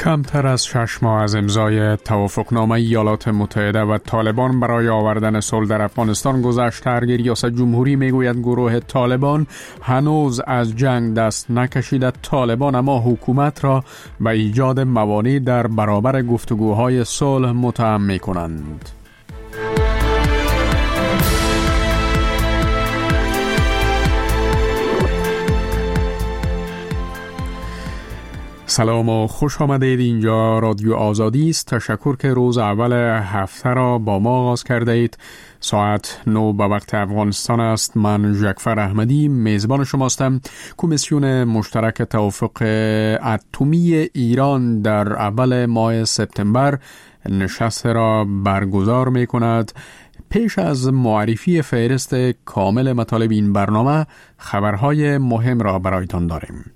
کمتر از 6 ماه از امضای توافقنامه ایالات متحده و طالبان برای آوردن صلح در افغانستان گذشت، ریاست جمهوری میگوید گروه طالبان هنوز از جنگ دست نکشیده. طالبان اما حکومت را به ایجاد موانع در برابر گفتگوهای صلح متهم می‌کنند. سلام و خوش آمدید. اینجا رادیو آزادی است. تشکر که روز اول هفته را با ما آغاز کرده اید. ساعت 9 به وقت افغانستان است. من ژکفر احمدی میزبان شماستم. کمیسیون مشترک توافق اتمی ایران در اول ماه سپتامبر نشست را برگزار می کند. پیش از معرفی فهرست کامل مطالب این برنامه، خبرهای مهم را برایتان داریم.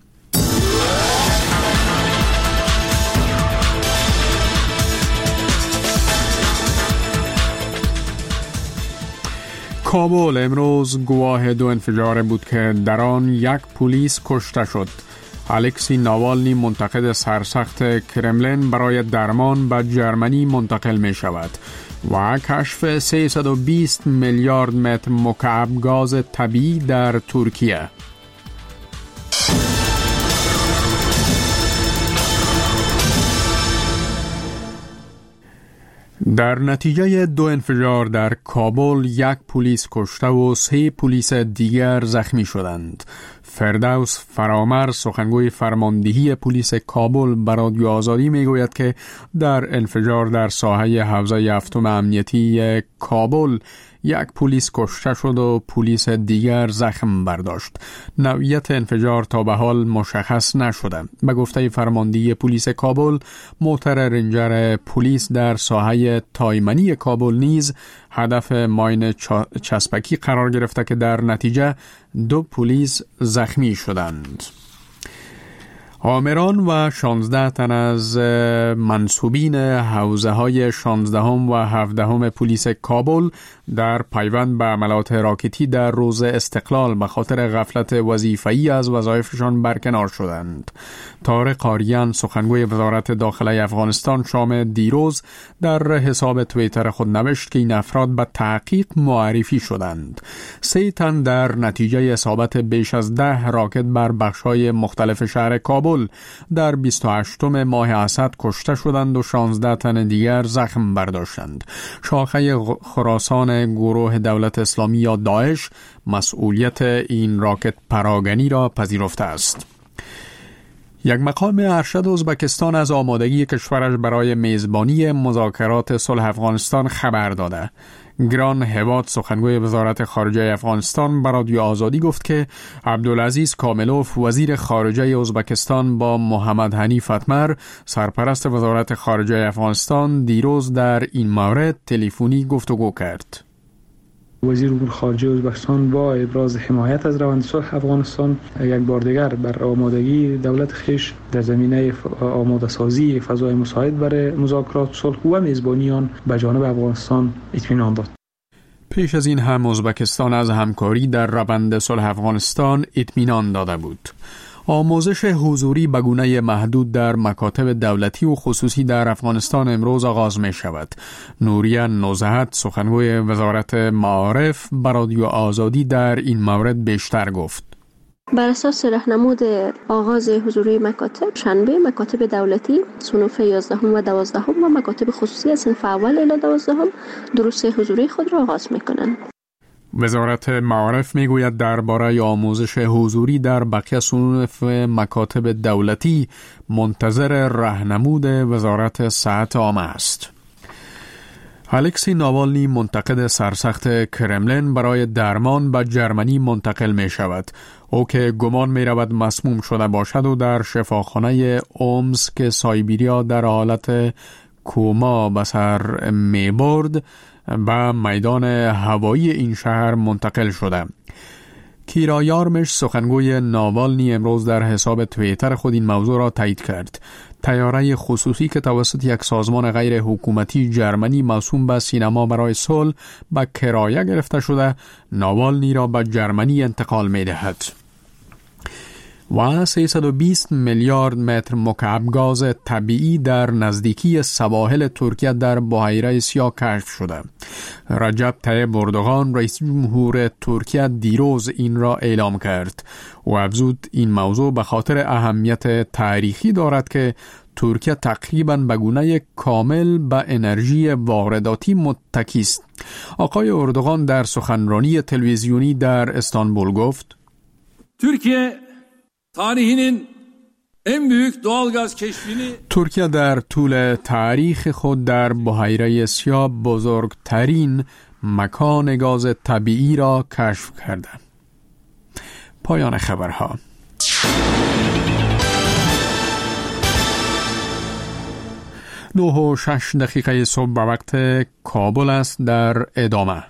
کابل امروز گواه 2 انفجار بود که در آن 1 پلیس کشته شد. الکسی ناوالنی منتقد سرسخت کرملین برای درمان به جرمنی منتقل می شود و کشف 320 میلیارد متر مکعب گاز طبیعی در ترکیه. در نتیجه 2 انفجار در کابل 1 پلیس کشته و 3 پلیس دیگر زخمی شدند. فردوس فرامر سخنگوی فرماندهی پلیس کابل به رادیو آزادی میگوید که در انفجار در ساحه حوزه هفتم امنیتی کابل 1 پلیس کشته شد و پلیس دیگر زخم برداشت. نوعیت انفجار تا به حال مشخص نشده. به گفته فرماندهی پلیس کابل، موتر رنجر پلیس در ساحه تایمنی کابل نیز هدف ماین چسبکی قرار گرفته که در نتیجه 2 پلیس زخمی شدند. آمران و 16 تن از منصوبین حوزه های 16 و 17 پلیس کابل در پیوند به حملات راکتی در روز استقلال به خاطر غفلت وظیفه‌ای از وظایفشان برکنار شدند. طارق آریان سخنگوی وزارت داخله افغانستان شام دیروز در حساب توییتر خود نوشت که این افراد به تحقیق معرفی شدند. 3 تن در نتیجه اصابت بیش از 10 راکت بر بخش‌های مختلف شهر کابل در 28 ماه اسد کشته شدند و 16 تن دیگر زخم برداشتند. شاخه خراسان گروه دولت اسلامی یا داعش مسئولیت این راکت پراگنی را پذیرفته است. یک مقام ارشد ازبکستان از آمادگی کشورش برای میزبانی مذاکرات صلح افغانستان خبر داده. گران هواد سخنگوی وزارت خارجه افغانستان به رادیو آزادی گفت که عبدالعزیز کاملوف وزیر خارجه ازبکستان با محمد حنیف اتمر سرپرست وزارت خارجه افغانستان دیروز در این مورد تلفنی گفتگو کرد. وزیر امور خارجه ازبکستان با ابراز حمایت از روند صلح افغانستان یک بار دیگر بر آمادگی دولت خویش در زمینه آماده سازی فضای مساعد برای مذاکرات صلح و میزبانی آن به جانب افغانستان اطمینان داد. پیش از این هم ازبکستان از همکاری در روند صلح افغانستان اطمینان داده بود. آموزش حضوری به گونه محدود در مکاتب دولتی و خصوصی در افغانستان امروز آغاز می شود. نوریه نزهت سخنگوی وزارت معارف به رادیو آزادی در این مورد بیشتر گفت. بر اساس راهنمود آغاز حضوری مکاتب، شنبه مکاتب دولتی صنوف 11 و 12 و مکاتب خصوصی از صنف اول الی 12 دروس حضوری خود را آغاز می کنند. وزارت معارف میگوید درباره آموزش حضوری در بقیه صنوف مکاتب دولتی منتظر راهنمود وزارت صحت عامه است. الکسی ناوالنی منتقد سرسخت کرملین برای درمان به جرمنی منتقل می شود. او که گمان می رود مسموم شده باشد و در شفاخانه اومسک سایبیریا در حالت کوما به سر می برد به میدان هوایی این شهر منتقل شده. کیرا یارمش سخنگوی ناوالنی امروز در حساب توییتر خود این موضوع را تایید کرد. طیاره خصوصی که توسط یک سازمان غیر حکومتی جرمنی موسوم به سینما برای صلح به کرایه گرفته شده، ناوالنی را به جرمنی انتقال می دهد. و 320 میلیارد متر مکعب گاز طبیعی در نزدیکی سواحل ترکیه در بحیره سیاه کشف شده. رجب طیب اردوغان رئیس جمهور ترکیه دیروز این را اعلام کرد و افزود این موضوع به خاطر اهمیت تاریخی دارد که ترکیه تقریباً به گونه کامل به انرژی وارداتی متکی است. آقای اردوغان در سخنرانی تلویزیونی در استانبول گفت: ترکیه در طول تاریخ خود در بحیره سیاه بزرگترین مکان گاز طبیعی را کشف کرده. پایان خبرها. 9:06 صبح به وقت کابل است. در ادامه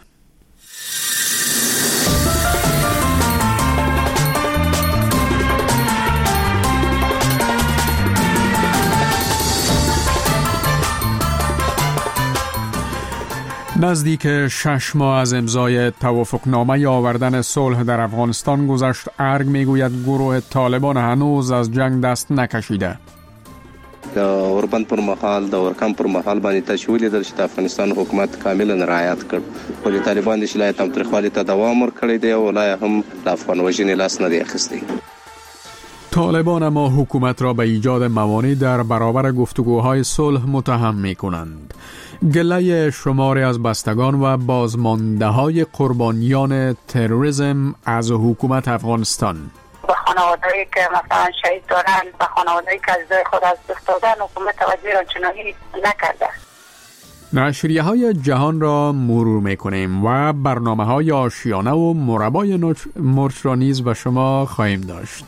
نزدیک 6 ماه از امضای توافقنامه آوردن صلح در افغانستان گذشت. ارگ میگوید گروه طالبان هنوز از جنگ دست نکشیده. د اوربند پر مهال د ورکم پر مهال باندې تشویل در چې افغانستان حکومت کاملا رعایت کړ، خو طالبان د شلایت هم ترخوالی ته دوام ورکړی دی او لا هم د افغان وژنې لاس نه دی اخیستی. طالبان اما حکومت را به ایجاد موانع در برابر گفتگوهای صلح متهم می‌کنند. گله شماری از بستگان و بازمانده‌های قربانیان تروریسم از حکومت افغانستان و خانواده‌ای که مثلا شهید دارن و خانواده‌ای که عزیزای خود از دست دادن حکومت توجه آنچنانی نکرده. نشریه‌های جهان را مرور می‌کنیم و برنامه‌های آشیانه و مربای مرچ را نیز به شما خواهیم داشت.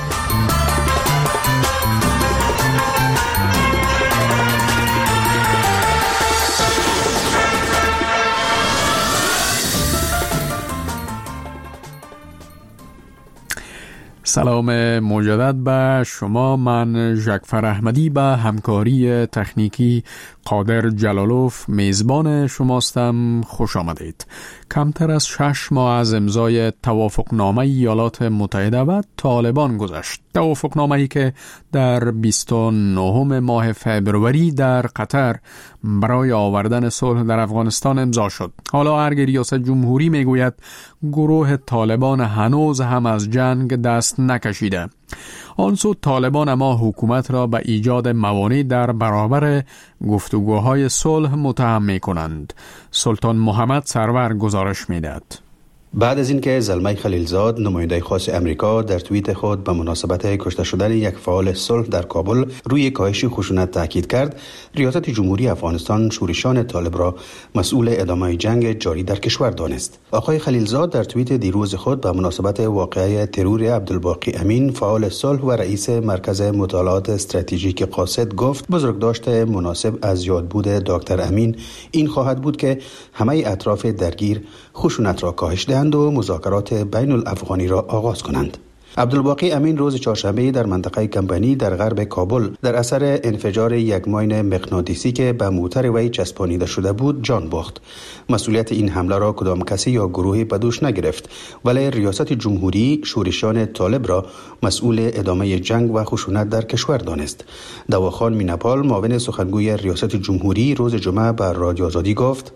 سلام مجدد به شما. من جعفر احمدی به همکاری تکنیکی قادر جلالوف میزبان شماستم. خوش آمدید. کمتر از 6 ماه از امضای توافقنامه ایالات متحده و طالبان گذشت. توافقنامه‌ای که در 29 ماه فبروری در قطر برای آوردن صلح در افغانستان امضا شد. حالا ارگ ریاست جمهوری میگوید گروه طالبان هنوز هم از جنگ دست نکشیده. آنسو طالبان اما حکومت را به ایجاد موانع در برابر گفتگوهای صلح متهم می‌کنند. سلطان محمد سرور گزارش می‌دهد. بعد از اینکه زلمه خلیلزاد نماینده خاص امریکا در توییت خود به مناسبت کشته شدن یک فعال صلح در کابل روی کاهش خشونت تاکید کرد، ریاست جمهوری افغانستان شورشان طالب را مسئول ادامه جنگ جاری در کشور دانست. آقای خلیلزاد در توییت دیروز خود به مناسبت واقعه ترور عبدالباقی امین فعال صلح و رئیس مرکز مطالعات استراتژیک قاصد گفت بزرگداشت مناسب از یادبود دکتر امین این خواهد بود که همه اطراف درگیر خشونت را کاهش دهند و مذاکرات بین الافغانی را آغاز کنند. عبدالباقی امین روز چهارشنبه در منطقه کمپانی در غرب کابل در اثر انفجار یک ماین مغناطیسی که به موتر وی چسبانیده شده بود جان باخت. مسئولیت این حمله را کدام کسی یا گروهی به دوش نگرفت، ولی ریاست جمهوری شورشان طالب را مسئول ادامه جنگ و خشونت در کشور دانست. دواخان مینپال معاون سخنگوی ریاست جمهوری روز جمعه به رادیو آزادی گفت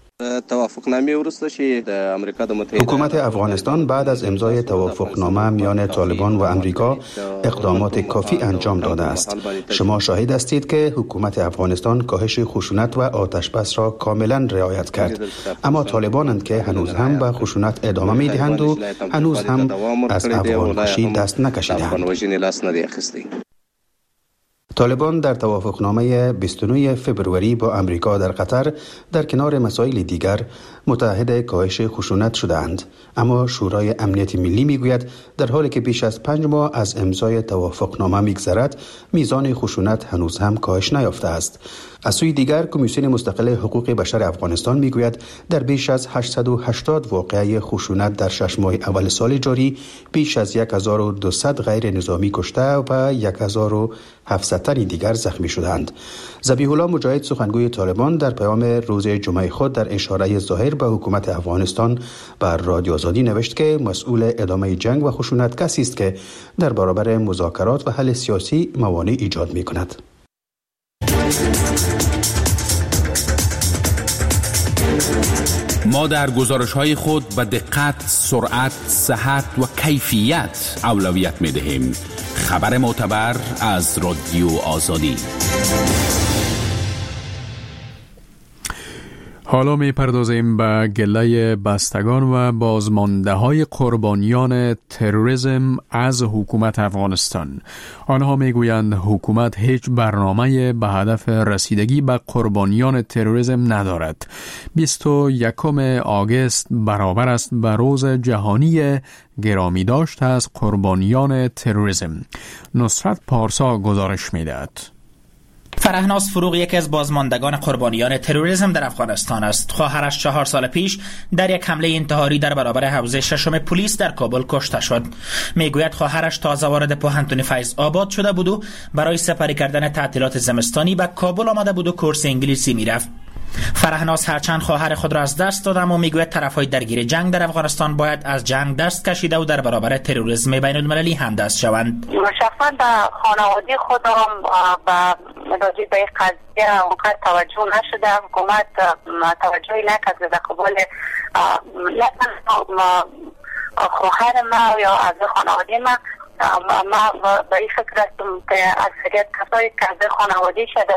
حکومت افغانستان بعد از امضای توافقنامه میان طالبان و امریکا اقدامات کافی انجام داده است. شما شاهد هستید که حکومت افغانستان کاهش خشونت و آتش بس را کاملا رعایت کرد، اما طالبانند که هنوز هم به خشونت ادامه میدهند و هنوز هم از افغان کشی دست نکشیدند. طالبان در توافقنامه 29 فبروری با امریکا در قطر در کنار مسائل دیگر متحد کاهش خشونت شدند، اما شورای امنیت ملی میگوید در حالی که بیش از 5 ماه از امضای توافقنامه میگذرد میزان خشونت هنوز هم کاهش نیافته است. از سوی دیگر کمیسیون مستقل حقوق بشر افغانستان میگوید در بیش از 880 واقعه خشونت در 6 ماه اول سال جاری بیش از 1200 غیر نظامی کشته و 700 تن دیگر زخمی شدند. ذبیح الله مجاهد سخنگوی طالبان در پیام روز جمعه خود در اشاره ظاهر به حکومت افغانستان بر رادیو آزادی نوشت که مسئول ادامه جنگ و خشونت کسی است که در برابر مذاکرات و حل سیاسی موانع ایجاد می کند. ما در گزارش‌های خود به دقت، سرعت، صحت و کیفیت اولویت می‌دهیم. خبر معتبر از رادیو آزادی. حالا می‌پردازیم به گله بستگان و بازمانده‌های قربانیان تروریسم از حکومت افغانستان. آنها می‌گویند حکومت هیچ برنامه به هدف رسیدگی به قربانیان تروریسم ندارد. 21 آگوست برابر است به روز جهانی گرامی داشت از قربانیان تروریسم. نصرت پارسا گزارش می‌دهد. فرهناز فروغ یکی از بازماندگان قربانیان تروریسم در افغانستان است. خواهرش 4 سال پیش در یک حمله انتحاری در برابر حوزه 6 پلیس در کابل کشته شد. میگوید خواهرش تازه وارد پوهنتون فیض آباد شده بود و برای سپری کردن تعطیلات زمستانی به کابل آمده بود و کورس انگلیسی میرفت. فرهناز هرچند خواهر خود را از دست داد، اما میگوید طرفهای درگیر جنگ در افغانستان باید از جنگ دست کشیده و در برابر تروریسم بین المللی همدست شوند. شخصا به خانواده خودم راجع به این قضیه اونقدر توجه نشده. حکومت توجهی نکرده در قبال خواهر ما یا از خانواده ما. ما به این فکر هستم که اکثریت کسایی که از خانواده شده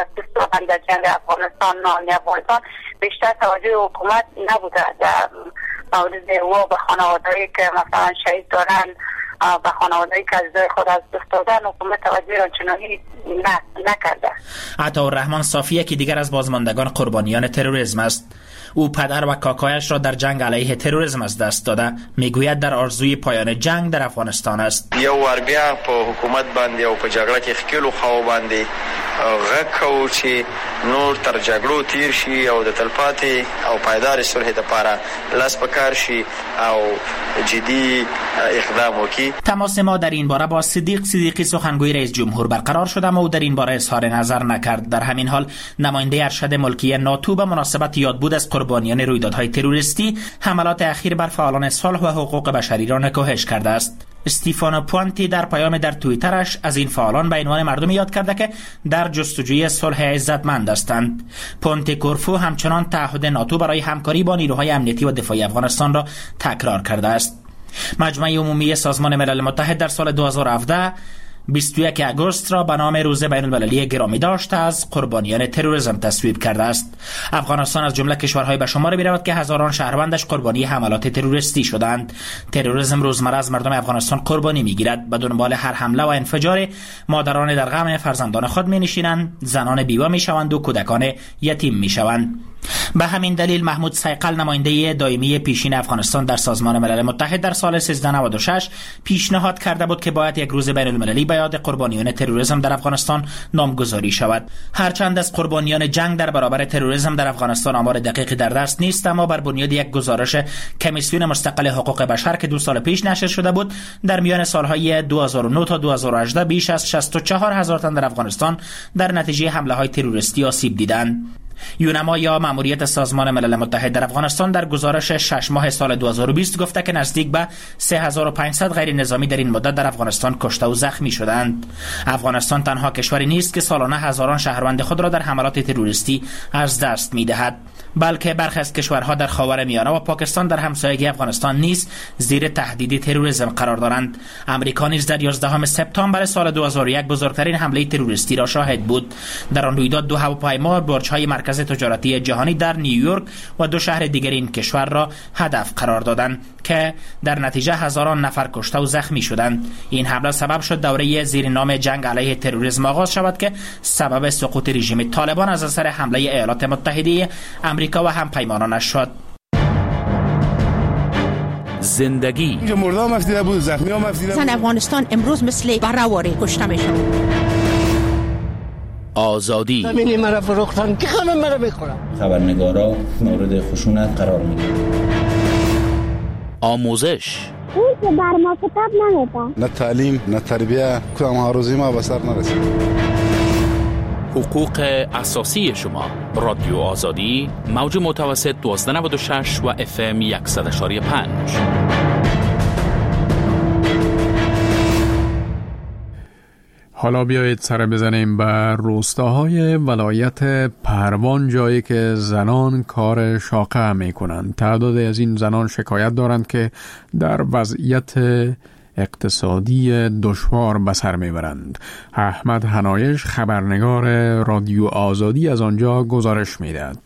در جنگ افغانستان افغانستان بیشتر توجه حکومت نبوده در مورد و به خانوادهایی که مثلا شهید دارن، به خانوادهایی که از خود از دست دادن حکومت توجه آنچنانی نکرده. عطاالرحمن صافی که دیگر از بازماندگان قربانیان تروریسم است. او پدر و کاکایش را در جنگ علیه تروریسم از دست داده. میگوید در آرزوی پایان جنگ در افغانستان است. یو ور بیا په حکومت باندې او په جګړه کې خکلو خو باندې غږ کوو چې نور تر جګړو تیر شي او د تلپاتې او پایدار صلح لپاره لاس پکار شي او جدی اقدام وکړي. تماس ما در این باره با صدیقی سخنگوی رئیس جمهور برقرار شد، اما او در این باره اظهار نظر نکرد. در همین حال نماینده ارشد ملکی ناتو به مناسبت یادبود از قربانیان رویدادهای تروریستی حملات اخیر بر فعالان صلح و حقوق بشری را نکوهش کرده است. استیفانو پوانتی در پیام در توییترش از این فعالان به عنوان مردمی یاد کرده که در جستجوی صلح عزتمند هستند. پونتی کورفو همچنان تعهد ناتو برای همکاری با نیروهای امنیتی و دفاعی افغانستان را تکرار کرده است. مجمع عمومی سازمان ملل متحد در سال 2017 21 آگوست را به نام روز بین المللی گرامی داشت از قربانیان تروریسم تصویب کرده است. افغانستان از جمله کشورهای به شمار می‌رود که هزاران شهروندش قربانی حملات تروریستی شدند. تروریسم روزمره از مردم افغانستان قربانی می‌گیرد. به دنبال هر حمله و انفجار مادران در غم فرزندان خود می‌نشینند، زنان بیوه می‌شوند و کودکان یتیم می‌شوند. به همین دلیل محمود سیقل نماینده دائمی پیشین افغانستان در سازمان ملل متحد در سال 1396 پیشنهاد کرده بود که باید یک روز بین المللی به یاد قربانیان تروریسم در افغانستان نامگذاری شود. هرچند از قربانیان جنگ در برابر تروریسم در افغانستان آمار دقیقی در دست نیست، اما بر بنیاد یک گزارش کمیسیون مستقل حقوق بشر که 2 سال پیش نشر شده بود، در میان سالهای 2009 تا 2018 بیش از 64,000 تن در افغانستان در نتیجه حمله‌های تروریستی آسیب دیدند. یونما یا ماموریت سازمان ملل متحد در افغانستان در گزارش 6 ماه سال 2020 گفته که نزدیک به 3500 غیر نظامی در این مدت در افغانستان کشته و زخمی شدند. افغانستان تنها کشوری نیست که سالانه هزاران شهروند خود را در حملات تروریستی از دست می‌دهد، بلکه برخی از کشورها در خاورمیانه و پاکستان در همسایگی افغانستان نیز زیر تهدید تروریسم قرار دارند. امریکا نیز در 11 سپتامبر سال 2001 بزرگترین حمله تروریستی را شاهد بود. در آن رویداد 2 هواپیما برج‌های مرکز تجارتی جهانی در نیویورک و 2 شهر دیگر این کشور را هدف قرار دادند که در نتیجه هزاران نفر کشته و زخمی شدند. این حمله سبب شد دوره زیر نام جنگ علیه تروریسم آغاز شود که سبب سقوط رژیم طالبان از اثر حمله ایالات متحده آمریکا و همپیمانانش شد. زندگی اینجا مردم افتیده بود، زخمی هم افتیده بود. زن افغانستان امروز مثل برهواری کشته میشن. آزادی زمینی مرا فروختن که خانم مرا میخورم. خبرنگارا مورد خشونت قرار میگیرند. آموزش. اون که بر ما کتاب نمیده. نه تعلیم، نه تربیه، کدام آرزوی ما به سر نرسید. حقوق اساسی شما. رادیو آزادی، موج متوسط 1296 و FM 100.5. حالا بیایید سر بزنیم بر روستاهای ولایت پروان، جایی که زنان کار شاقه می کنند. تعدادی از این زنان شکایت دارند که در وضعیت اقتصادی دشوار به سر میبرند. احمد حنایش، خبرنگار رادیو آزادی، از آنجا گزارش میدهد.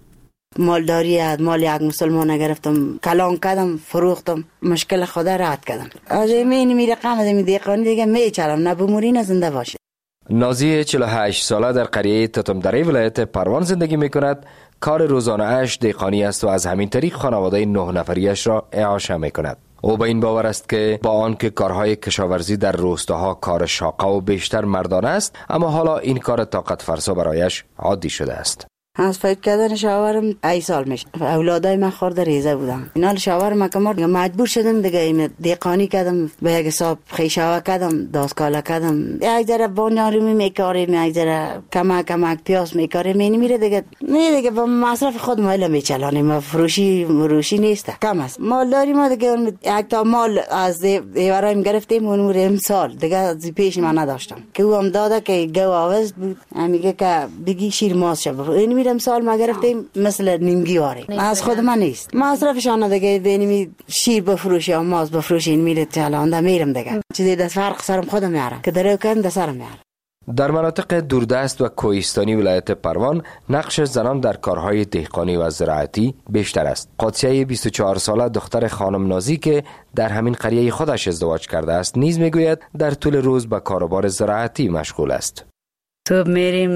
مالداری از مال یک مسلمان گرفتم، کلان کردم، فروختم، مشکل خدا رد کردم. از این میره رقم از این دیقانی دیگه میچرم، نه بموری نه زنده باشه. نازی 48 ساله در قریه تتمدری ولایت پروان زندگی میکند. کار روزانه اش دیقانی است و از همین طریق خانواده 9 نفریش را اعاشه میکند. او به این باور است که با آنکه کارهای کشاورزی در روستاها کار شاقه و بیشتر مردانه است، اما حالا این کار طاقت فرسا برایش عادی شده است. از فکر کردن شاورم ای سال میشه. اولادای من خورده ریزه بودم. اینا شاورم کمر مجبور شدم دیگه دیقانی کردم، به یک حساب خیشاوه کردم، داسکاله کردم. یک ذره بانیاری میکاریم، یک ذره کمک پیاس میکاریم. میره دیگه نه دیگه با مصرف خود مایل میچلانیم. فروشی نیست، کم است. مالداری ما دیگه یک تا مال از دیورایم گرفتیم اون امسال دیگه از پیش من نداشتم که او هم داده که گو آوز بود. میگه که بگی شیر ماست شه. این امسال ما گرفتیم مثل نیمگی واره. از خود من نیست. مصرفشان دیگه بینیم شیر بفروشی یا ماست بفروشی. این میره چالانده میرم دیگه. چیزی دست فرق سرم خودم میارم که درو کردم دست سرم میارم. در مناطق دوردست و کوهستانی ولایت پروان نقش زنان در کارهای دهقانی و زراعتی بیشتر است. قادسیه 24 ساله دختر خانم نازی که در همین قریه خودش ازدواج کرده است نیز میگوید در طول روز به کاروبار زراعتی مشغول است. صبح میریم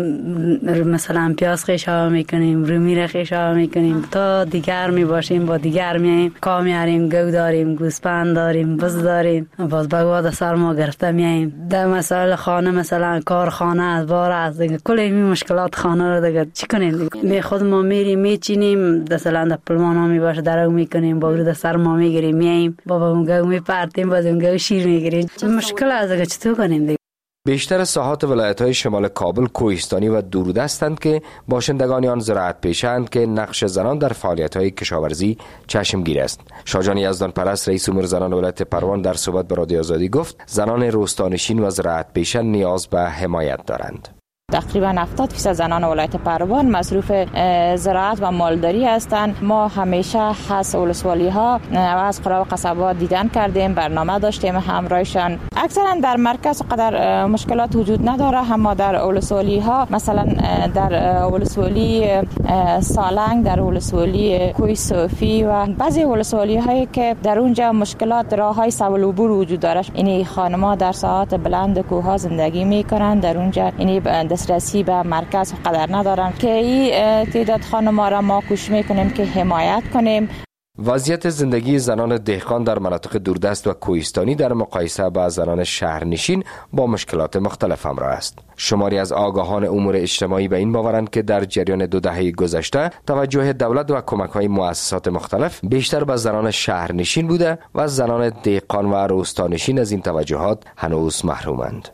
مثلا پیاز خیشاوه میکنیم، رومی خیشاوه میکنیم تا دیگر میباشیم، با دیگر میاییم کام میاریم، گو داریم، گوسپند داریم، بز داریم، باز بگواد سرما گرفته میاییم. در مسائل خانه مثلا کار خانه از بار از دیگه کل این مشکلات خانه رو دیگه چی کنیم دیگه. خود ما میریم میچینیم، مثلا در پلمان ها میباشه درو میکنیم، با ورود سرما میگیریم میاییم، بابا اون گو میپرتیم، باز اون گو شیر میگیریم. مشکل از دیگه چطور کنیم دیگه. بیشتر ساحات ولایت‌های شمال کابل کوهستانی و دوردستند که باشندگان آن زراعت پیشند که نقش زنان در فعالیت‌های کشاورزی چشمگیر است. شاهجان یزدان پرست رئیس امور زنان ولایت پروان در صحبت با رادیو آزادی گفت زنان روستانشین و زراعت پیشان نیاز به حمایت دارند. تقریبا 70% زنان ولایت پروان مصروف زراعت و مالداری هستند. ما همیشه از ولسوالی ها و از قرا و قصبات دیدن کردیم، برنامه داشتیم همراهشان. اکثرا در مرکز قدر مشکلات وجود نداره، اما در ولسوالی ها مثلا در ولسوالی سالنگ، در ولسوالی کوی صوفی و بعضی ولسوالی هایی که در اونجا مشکلات راههای سبل عبور وجود داره. این خانم‌ها در ساحات بلند کوه زندگی میکنند، در اونجا دسترسی به مرکز قدر ندارن که این تعداد خانم‌ها را ما کوشش میکنیم که حمایت کنیم. وضعیت زندگی زنان دهقان در مناطق دوردست و کوهستانی در مقایسه با زنان شهرنشین با مشکلات مختلف همراه است. شماری از آگاهان امور اجتماعی به این باورند که در جریان 2 دهه گذشته توجه دولت و کمک‌های مؤسسات مختلف بیشتر به زنان شهرنشین بوده و زنان دهقان و روستانشین از این توجهات هنوز محرومند.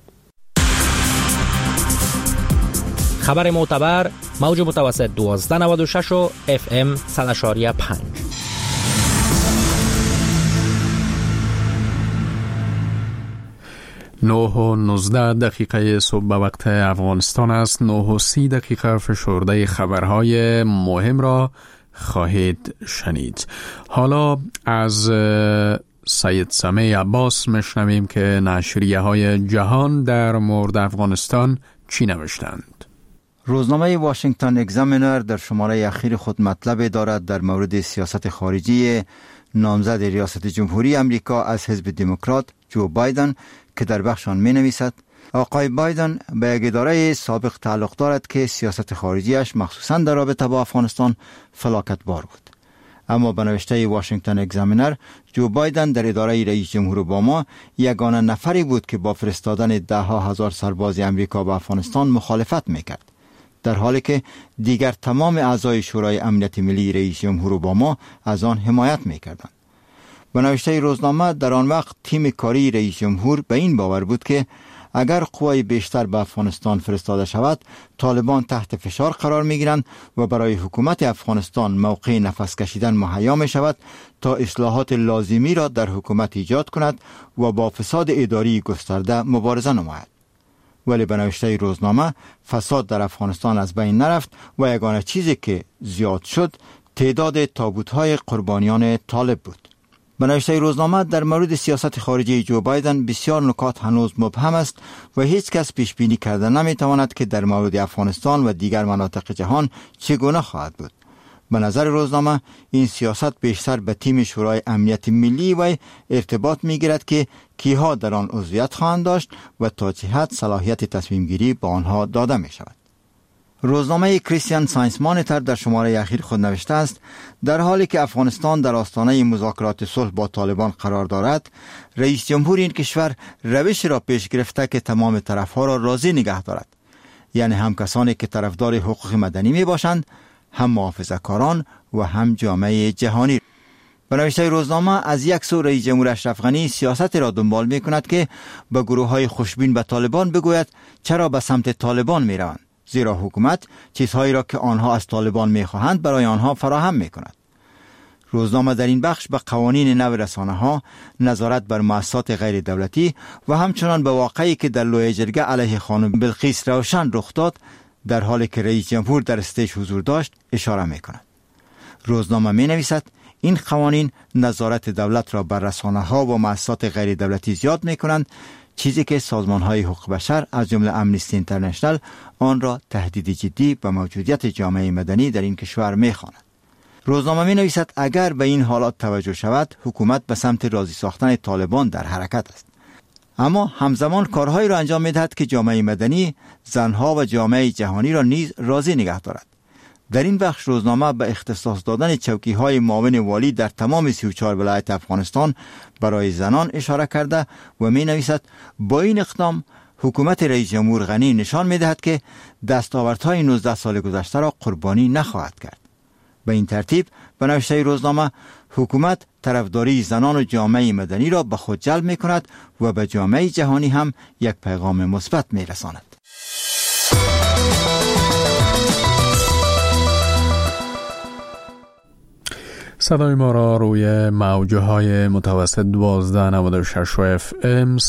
خبر معتبر، موج متوسط 1296 و FM 100.5. 9:19 صبح به وقت افغانستان است. 9:30 فشرده خبرهای مهم را خواهید شنید. حالا از سید سمیع عباس میشنویم که نشریه های جهان در مورد افغانستان چی نوشتند. روزنامه واشنگتن اگزامینر در شماره اخیر خود مطلب دارد در مورد سیاست خارجی نامزد ریاست جمهوری امریکا از حزب دموکرات جو بایدن که در بخش آن می نویسد آقای بایدن به یک اداره سابق تعلق دارد که سیاست خارجیش مخصوصاً در رابطه با افغانستان فلاکت بار بود. اما به نوشته واشنگتن اگزامینر جو بایدن در اداره رئیس جمهور اوباما یگانه نفری بود که با فرستادن 10,000 سرباز امریکا به افغانستان مخالفت میکرد، در حالی که دیگر تمام اعضای شورای امنیت ملی رئیس جمهور اوباما از آن حمایت میکردند. به نوشته روزنامه در آن وقت تیم کاری رئیس جمهور به این باور بود که اگر قوای بیشتر به افغانستان فرستاده شود طالبان تحت فشار قرار می گیرند و برای حکومت افغانستان موقع نفس کشیدن مهیا می شود تا اصلاحات لازمی را در حکومت ایجاد کند و با فساد اداری گسترده مبارزه نماید. ولی به نوشته روزنامه فساد در افغانستان از بین نرفت و یگانه چیزی که زیاد شد تعداد تابوت‌های قربانیان طالب بود. به نوشته روزنامه در مورد سیاست خارجی جو بایدن بسیار نکات هنوز مبهم است و هیچ کس پیش بینی کرده نمیتواند که در مورد افغانستان و دیگر مناطق جهان چگونه خواهد بود. به نظر روزنامه این سیاست بیشتر به تیم شورای امنیت ملی و ارتباط میگیرد که کیها در آن عضویت خواهند داشت و تا چه حد صلاحیت تصمیم گیری به آنها داده می شود. روزنامه کریستیان ساینس مانیتور در شماره اخیر خود نوشته است در حالی که افغانستان در آستانه مذاکرات صلح با طالبان قرار دارد، رئیس جمهور این کشور روش را پیش گرفته که تمام طرفها را راضی نگه دارد، یعنی هم کسانی که طرفدار حقوق مدنی می باشند، هم محافظه‌کاران و هم جامعه جهانی. به نوشته روزنامه از یک سو رئیس جمهور اشرف غنی سیاست را دنبال می کند که به گروه‌های خوشبین به طالبان بگوید چرا به سمت طالبان می روند، زیرا حکومت چیزهایی را که آنها از طالبان می خواهند برای آنها فراهم می کند. روزنامه در این بخش به قوانین نو رسانه‌ها، نظارت بر مؤسسات غیر دولتی و همچنان به واقعی که در لوی جرگه علیه خانم بلقیس روشن رخ داد در حالی که رئیس جمهور در استیج حضور داشت اشاره می کند. روزنامه می نویسد این قوانین نظارت دولت را بر رسانه‌ها و مؤسسات غیر دولتی زیاد می کنند، چیزی که سازمان‌های حقوق بشر از جمله امنیستی اینترنشنال آن را تهدید جدی به موجودیت جامعه مدنی در این کشور می‌خواند. روزنامه می‌نویسد اگر به این حالات توجه شود، حکومت به سمت راضی ساختن طالبان در حرکت است. اما همزمان کارهایی را انجام می‌دهد که جامعه مدنی، زنها و جامعه جهانی را نیز راضی نگه دارد. در این بخش روزنامه به اختصاص دادن چوکی‌های معاون والی در تمام 34 ولایت افغانستان برای زنان اشاره کرده و می‌نویسد با این اقدام حکومت رئیس جمهور غنی نشان می‌دهد که دستاوردهای 19 سال گذشته را قربانی نخواهد کرد. به این ترتیب به نوشته روزنامه حکومت طرفداری زنان و جامعه مدنی را به خود جلب می‌کند و به جامعه جهانی هم یک پیغام مثبت می‌رساند. صدای ما را روی موجه های متوسط 1296 FM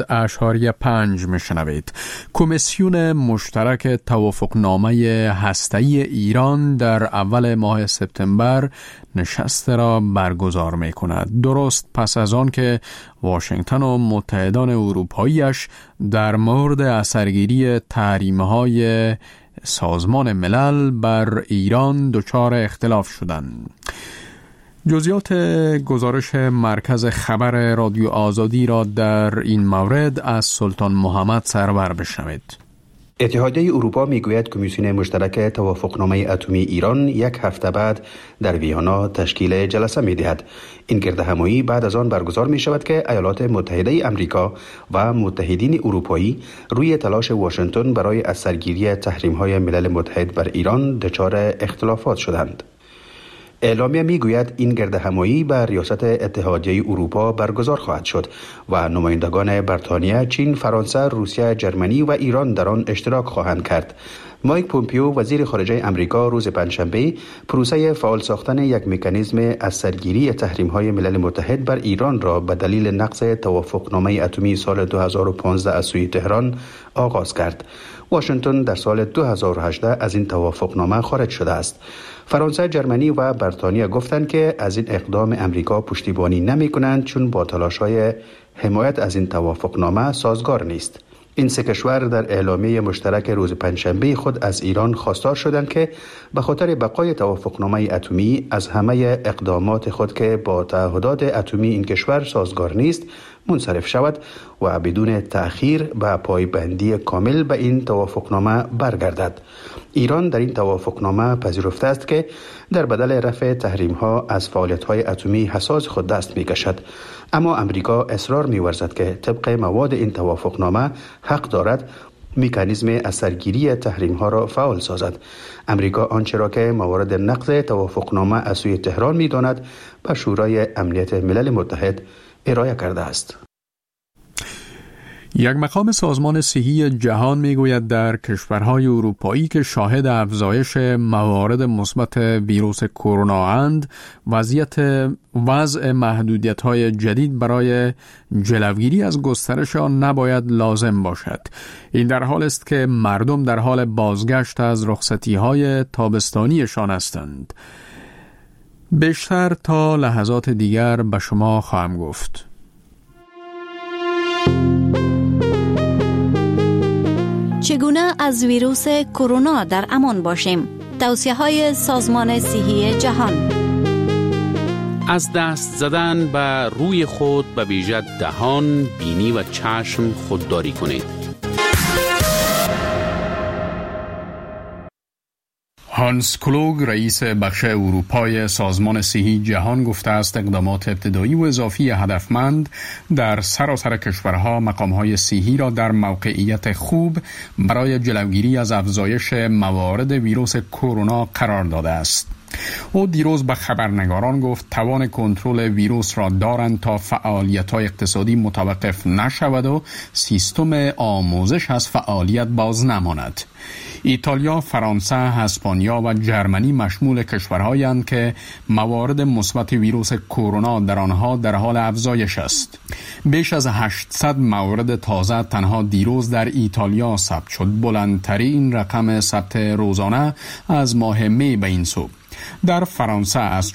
100.5 میشنوید. کمیسیون مشترک توافقنامه هسته‌ای ایران در اول ماه سپتامبر نشست را برگزار می کند. درست پس از آن که واشنگتن و متحدان اروپاییش در مورد اثرگیری تحریم‌های سازمان ملل بر ایران دچار اختلاف شدند. جزئیات گزارش مرکز خبر رادیو آزادی را در این مورد از سلطان محمد سرور بشنوید. اتحادیه اروپا میگوید کمیسیون مشترک توافقنامه اتمی ایران یک هفته بعد در ویانا تشکیل جلسه می‌دهد. این گردهمایی بعد از آن برگزار می شود که ایالات متحده آمریکا و متحدین اروپایی روی تلاش واشنگتن برای از سرگیری تحریم‌های ملل متحد بر ایران دچار اختلافات شدند. اعلامیه میگوید این گردهمایی بر ریاست اتحادیه اروپا برگزار خواهد شد و نمایندگان بریتانیا، چین، فرانسه، روسیه، جرمنی و ایران در آن اشتراک خواهند کرد. مایک پومپیو وزیر خارجه آمریکا روز پنجشنبه پروسه فعال ساختن یک مکانیزم از سرگیری تحریم‌های ملل متحد بر ایران را به دلیل نقض توافقنامه اتمی سال 2015 از سوی تهران آغاز کرد. واشنگتن در سال 2018 از این توافقنامه خارج شده است. فرانسه، جرمنی و بریتانیا گفتند که از این اقدام امریکا پشتیبانی نمی‌کنند چون با تلاش‌های حمایت از این توافقنامه سازگار نیست. این سه کشور در اعلامیه مشترک روز پنجشنبه خود از ایران خواستار شدند که به خاطر بقای توافقنامه اتمی از همه اقدامات خود که با تعهدات اتمی این کشور سازگار نیست منصرف شود و بدون تأخیر به پایبندی کامل به این توافقنامه برگردد. ایران در این توافقنامه پذیرفته است که در بدل رفع تحریم‌ها از فعالیت‌های اتمی حساس خود دست می‌کشد، اما امریکا اصرار می‌ورزد که طبق مواد این توافقنامه حق دارد مکانیزم اثرگیری تحریم ها را فعال سازد. امریکا آنچه را که موارد نقض توافقنامه از سوی تهران می داند به شورای امنیت ملل متحد ارائه کرده است. یک مقام سازمان صحی جهان میگوید در کشورهای اروپایی که شاهد افزایش موارد مثبت ویروس کرونا اند، وضع محدودیت‌های جدید برای جلوگیری از گسترش آن نباید لازم باشد. این در حال است که مردم در حال بازگشت از رخصتی‌های تابستانیشان هستند. بیشتر تا لحظات دیگر به شما خواهم گفت. چگونه از ویروس کرونا در امان باشیم؟ توصیه‌های سازمان صحی جهان. از دست زدن به روی خود به ویژه دهان، بینی و چشم خودداری کنید. هانس کلوگ رئیس بخش اروپای سازمان صحی جهان گفته است اقدامات ابتدایی و اضافی هدفمند در سراسر کشورها مقامهای صحی را در موقعیت خوب برای جلوگیری از افزایش موارد ویروس کرونا قرار داده است. او دیروز به خبرنگاران گفت توان کنترل ویروس را دارند تا فعالیت‌های اقتصادی متوقف نشود و سیستم آموزش از فعالیت باز نماند. ایتالیا، فرانسه، اسپانیا و جرمنی مشمول کشورهایند که موارد مثبت ویروس کرونا در آنها در حال افزایش است. بیش از 800 مورد تازه تنها دیروز در ایتالیا ثبت شد، بلندترین رقم ثبت روزانه از ماه می به این سو. در فرانسه از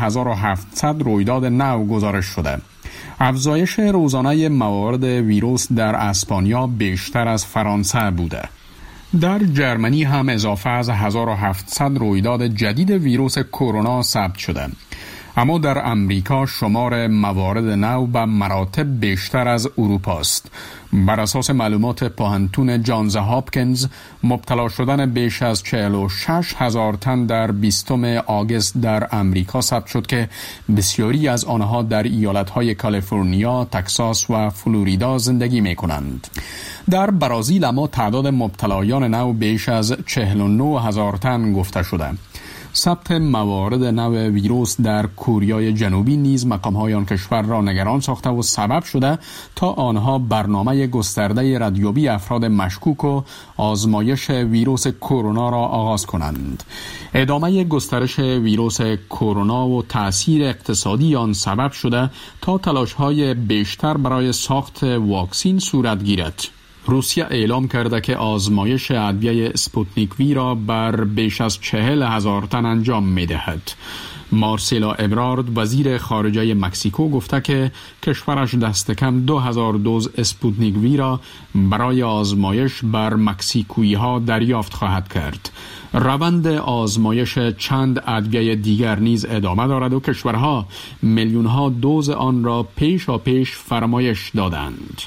4700 رویداد نو گزارش شده. افزایش روزانه موارد ویروس در اسپانیا بیشتر از فرانسه بوده. در جرمنی هم اضافه از 1700 رویداد جدید ویروس کرونا ثبت شده. اما در امریکا شمار موارد نو به مراتب بیشتر از اروپا است. بر اساس معلومات پوهنتون جانز هاپکینز، مبتلا شدن بیش از 46,000 تن در 20 آگوست در امریکا ثبت شد که بسیاری از آنها در ایالت‌های کالیفرنیا، تگزاس و فلوریدا زندگی می‌کنند. در برزیل اما تعداد مبتلایان نو بیش از 49,000 تن گفته شده. ثبت موارد نو ویروس در کوریای جنوبی نیز مقام‌های آن کشور را نگران ساخته و سبب شده تا آنها برنامه گسترده ردیابی افراد مشکوک و آزمایش ویروس کرونا را آغاز کنند. ادامه گسترش ویروس کرونا و تأثیر اقتصادی آن سبب شده تا تلاش‌های بیشتر برای ساخت واکسین صورت گیرد. روسیه اعلام کرده که آزمایش ادویه اسپوتنیک وی را بر بیش از 40,000 تن انجام می دهد. مارسیلا ابرارد وزیر خارجه مکزیکو گفته که کشورش دست کم 2000 دوز اسپوتنیک وی را برای آزمایش بر مکزیکویی ها دریافت خواهد کرد. روند آزمایش چند ادویه دیگر نیز ادامه دارد و کشورها میلیون ها دوز آن را پیش فرمایش دادند.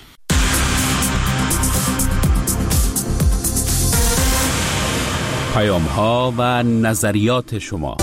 پیام‌ها و نظریات شما.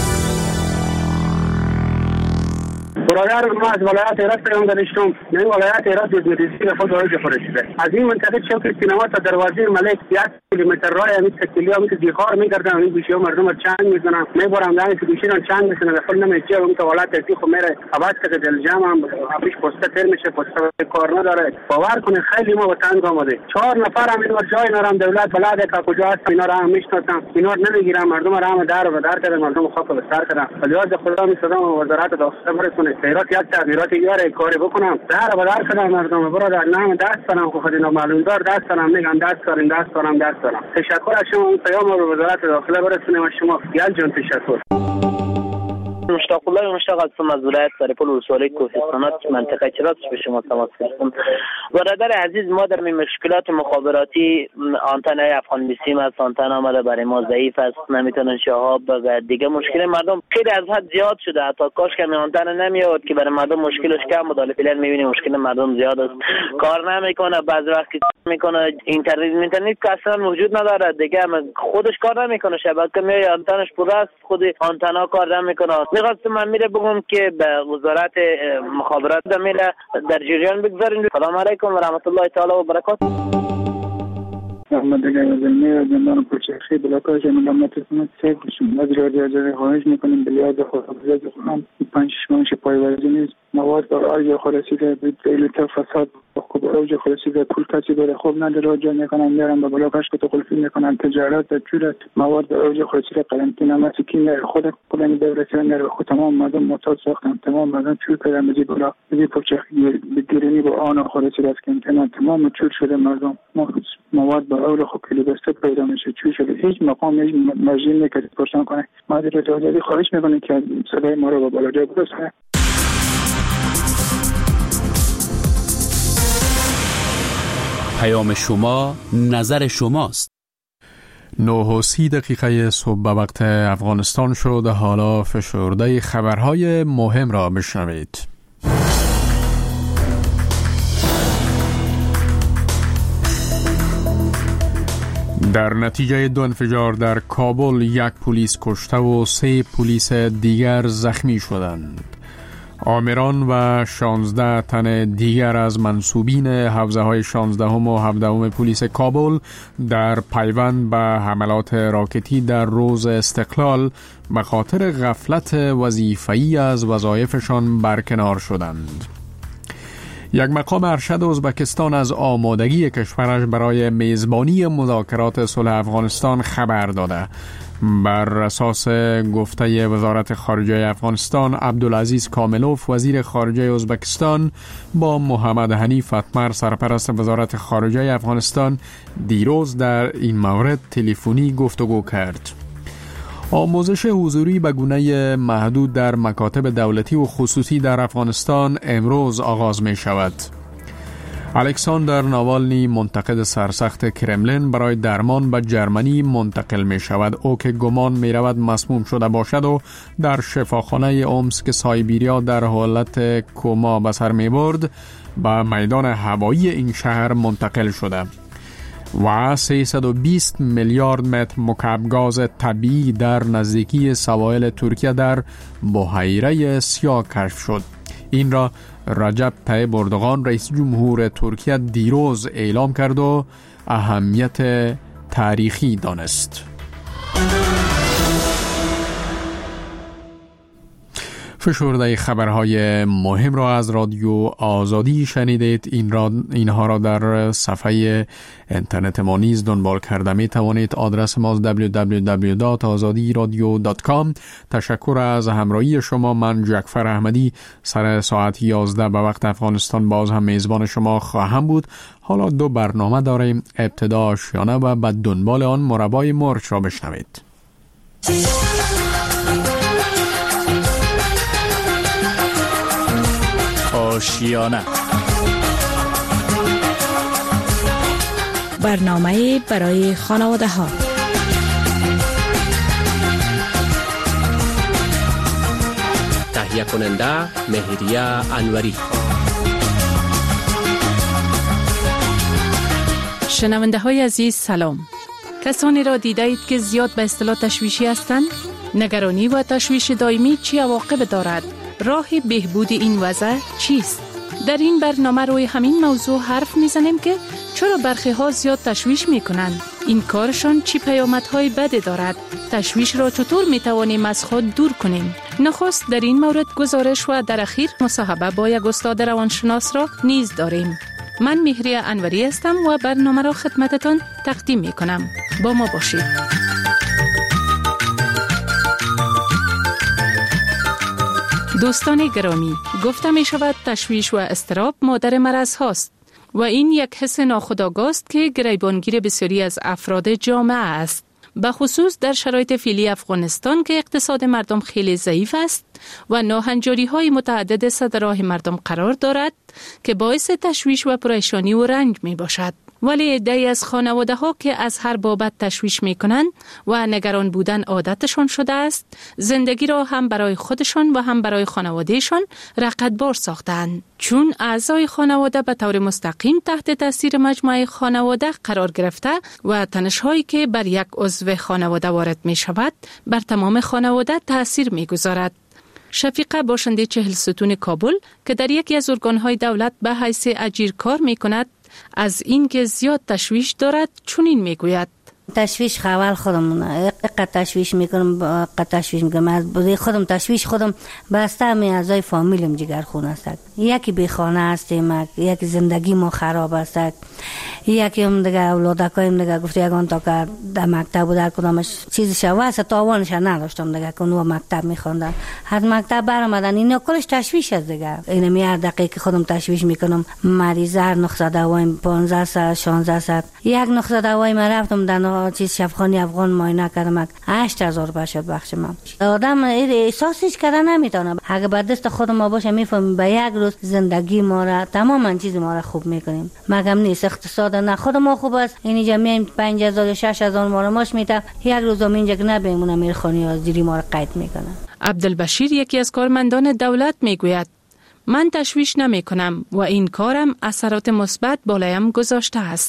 برادر ما از ولایت هرات پیام داشتم. این ولایت هرات دوزمتری به خود وارد خورشیده. از این منطقه چوک سینما تا دروازه ملک 100 کیلومتر راه همین کلیام که دیخار می‌گردن این گوشی‌ها مردم چنگ می‌زنن. می‌برم دانی که گوشی‌ها چنگ می‌زنن خپل نمی‌چه اون تو ولایت تی خو میره عوض که دل جمع افیش پسته تر میشه پسته کار نداره. باور کنه خیلی ما وطن آمده. 4 نفر هم این جای نرم دولت بلد که کجا هست اینا را هم میشناسم. اینا نمیگیرن مردم را هم در و در کردن مردم خواب به سر کردن. ولیات خدا می‌صدام وزارت داخله برسونه. خیرات یک تغییرات یاره کاری بکنم در بدر کنم مردم برادر نام دست کنم خود اینا معلوم دار دست کنم میگن دست کنم تشکر از شما اون پیام رو وزارت داخله برسونیم و شما گل جان تشکر. مشتاق الله هستم از ولایت سرپل ولسوالی کوهستانات منطقه چرات به شما تماس گرفتم. برادر عزیز ما در مشکلات مخابراتی آنتنای افغان بیسیم است، آنتن آمده برای ما ضعیف است، نمیتونن شهاب و دیگه مشکل مردم خیلی از حد زیاد شده. حتی کاش که آنتن نمیاد که برای مردم مشکلش کم بود. فعلا میبینیم مشکل مردم زیاد است، کار نمیکنه، بعض وقت میکنه اینترنت که اصلا وجود نداره دیگه، خودش کار نمیکنه، شبکه میاد آنتنش پر است، خود آنتنا کار نمیکنه. میخواستم من میره بگم که به وزارت مخابرات میره در جریان بگذارین. سلام علیکم و رحمت الله تعالی و برکاته. محمد زلمی و زندان پرچرخی بلاکاش ملامت کنند سیف بشون. از رادیو خواهش میکنیم بلیاد خدابزد خونم 5-6 ماهش پایورزی نیست. مواد برای خالصیده بیلی تا فساد خوب اوج خالصیده پول کسی بره خوب نداره راجع میکنن میارن به بلاکاش که تخلفی میکنن تجارت جورت مواد برای خالصیده قرنطینه مسکین خود کلانی دورتیان نره خود تمام مردم معتاد ساختن تمام مردم چور کردن بزی بلا بزی پرچرخی بگیرینی با آن خالصیده است که تمام چور شده مردم مواد برای خوب کلی بسته پیدا میشه چور شده هیچ مقام هیچ مجین نکرد پرسان کنه ما در رادیو خواهش میکنیم که صدای ما رو به بالا جای برسونه. پیام شما نظر شماست. 9:30 صبح به وقت افغانستان شد. حالا فشرده خبرهای مهم را بشنوید. در نتیجه 2 انفجار در کابل 1 پلیس کشته و 3 پلیس دیگر زخمی شدند. آمران و 16 تن دیگر از منصوبین حوزه های 16 و 17 پلیس کابل در پیوند به حملات راکتی در روز استقلال به خاطر غفلت وظیفه‌ای از وظایفشان برکنار شدند. یک مقام ارشد ازبکستان از آمادگی کشورش برای میزبانی مذاکرات صلح افغانستان خبر داده. بر اساس گفته وزارت خارجه افغانستان، عبدالعزیز کاملوف وزیر خارجه ازبکستان با محمد حنیف اتمر سرپرست وزارت خارجه افغانستان دیروز در این مورد تلفنی گفتگو کرد. آموزش حضوری به گونه محدود در مکاتب دولتی و خصوصی در افغانستان امروز آغاز می شود. الکساندر ناوالنی منتقد سرسخت کرملین برای درمان به جرمنی منتقل می شود. او که گمان می رود مسموم شده باشد و در شفاخانه اومسک سایبیریا در حالت کوما به سر می برد به میدان هوایی این شهر منتقل شده و 320 میلیارد متر مکعب گاز طبیعی در نزدیکی سواحل ترکیه در بحیره سیاه کشف شد. این را رجب طیب اردوغان رئیس جمهور ترکیه دیروز اعلام کرد و اهمیت تاریخی دانست. فشرده خبرهای مهم را از رادیو آزادی شنیدید. اینها را در صفحه اینترنت ما نیز دنبال کرده می توانید. آدرس ما www.azadiradio.com. تشکر از همراهی شما. من جعفر احمدی سر ساعت 11 به وقت افغانستان باز هم میزبان شما خواهم بود. حالا 2 برنامه داریم. ابتدا آشیانه و بعد دنبال آن مربای مرچ را بشنوید. آشیانه، برنامه برای خانواده ها. تهیه کننده مهریه انوری. شنونده های عزیز سلام. کسانی را دیده اید که زیاد به اصطلاح تشویشی هستند؟ نگرانی و تشویش دائمی چه عواقب دارد؟ راه بهبود این وضع چیست؟ در این برنامه روی همین موضوع حرف میزنیم که چرا برخی ها زیاد تشویش میکنند؟ این کارشان چی پیامدهای بدی دارد؟ تشویش را چطور میتوانیم از خود دور کنیم؟ نخست در این مورد گزارش و در اخیر مصاحبه با یک استاد روانشناس را نیز داریم. من مهریه انوری هستم و برنامه را خدمتتان تقدیم میکنم. با ما باشید. دوستان گرامی، گفته می شود تشویش و اضطراب مادر مرض هاست و این یک حس ناخودآگاه است که گریبانگیر بسیاری از افراد جامعه است. به خصوص در شرایط فعلی افغانستان که اقتصاد مردم خیلی ضعیف است و ناهنجاری های متعدد سر راه مردم قرار دارد که باعث تشویش و پریشانی و رنج می باشد. ولی عده‌ای از خانواده ها که از هر بابت تشویش می کنند و نگران بودن عادتشان شده است، زندگی را هم برای خودشان و هم برای خانوادهشان رقتبار ساختند. چون اعضای خانواده به طور مستقیم تحت تاثیر مجموعه خانواده قرار گرفته و تنش‌هایی که بر یک عضو خانواده وارد می شود بر تمام خانواده تاثیر می گذارد. شفیقه باشنده 40 ستون کابل که در یکی از ارگان‌های دولت به حیث اجیر کار می کند، از این که زیاد تشویش دارد چنین میگوید: تشویش خوال خودمونه، قد تشویش میکنم از بودی خودم تشویش خودم بسته همه اعضای فامیلم جگر خون است. یکی بی خانه هستیم، یکی زندگی ما خراب است، یکی هم دیگه اولادکایم دیگه گفته یگان تا که در مکتب و در کدامش چیزی شواسته تاوانش نداشتم دیگه که اونو مکتب میخوندن، از مکتب برآمدن اینا کلش تشویش است دیگه. اینا می هر دقیقه خودم تشویش میکنم، مریض هر نقطه دوایم 15 ساعت 16 ساعت یک نقطه دوایم من رفتم در چیز شفاخانه افغان معاینه کردم 8000 باشد بخش من. آدم احساسش کردن نمیتونه. اگه به دست خودم باشه میفهمیم به یک روز زندگی ما را تماما چیز ما را خوب میکنیم. مگم نیست اقتصاد نه خود ما خوب است، این جمعی 5000 6000 ما را ماش میده، یک روز هم اینجا نبیمونه میرخونی از زیری ما را قید میکنه. عبدالبشیر یکی از کارمندان دولت میگوید: من تشویش نمی کنم و این کارم اثرات مثبت بالایم گذاشته است.